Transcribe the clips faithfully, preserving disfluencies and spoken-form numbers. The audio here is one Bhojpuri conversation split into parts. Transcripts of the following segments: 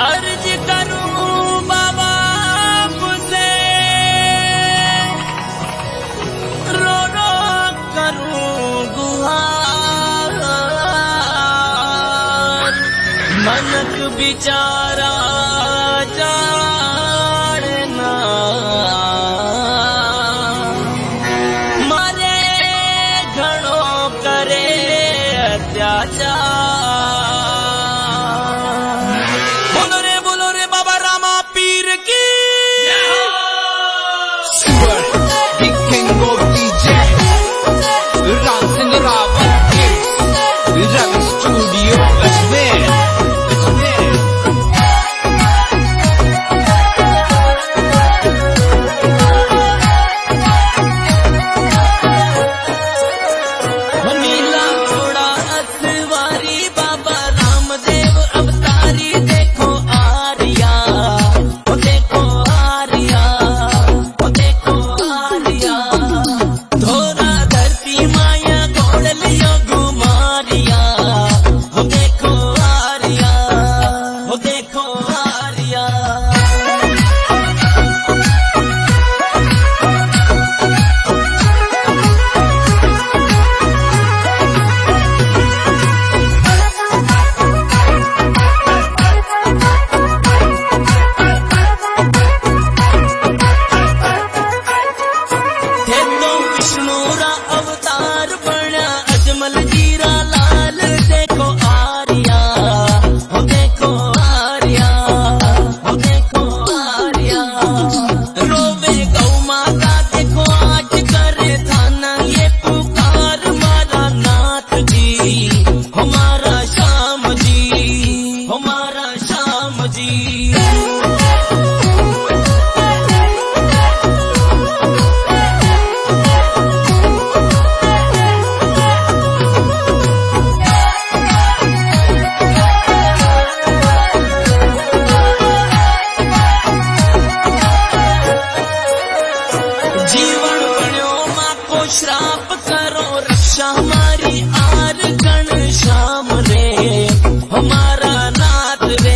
अर्ज करूं बाबा मुझसे, रो रो करूं गुहार, मनक बिचारा जाड़ना मारे घणो करे अत्याचार। श्राप करो रक्षा हमारी आर गण श्याम रे, हमारा नाथ रे,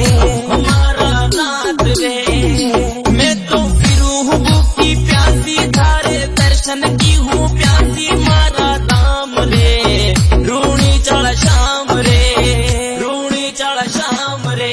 हमारा नाथ रे। मैं तो फिरूं हूँ भूखी प्यासी, थारे दर्शन की हूँ प्यासी, मारा नाम रे, रूणी चढ़ श्याम रे, रूणी चढ़ श्याम रे।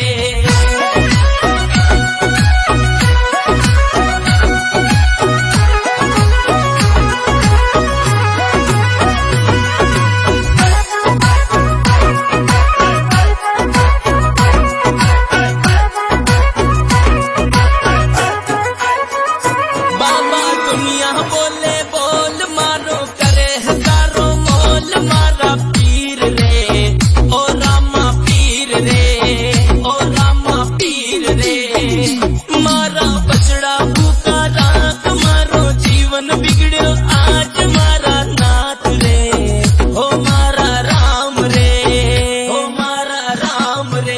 बोले बोल मारो करे हजारों मोल, मारा पीर रे ओ रामा पीर रे, ओ रामा पीर रे। मारा बछड़ा भूखा रात, मारो जीवन बिगड़ो आज, मारा नाथ रे ओ मारा राम रे, ओ मारा राम रे।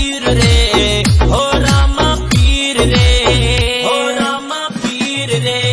रे।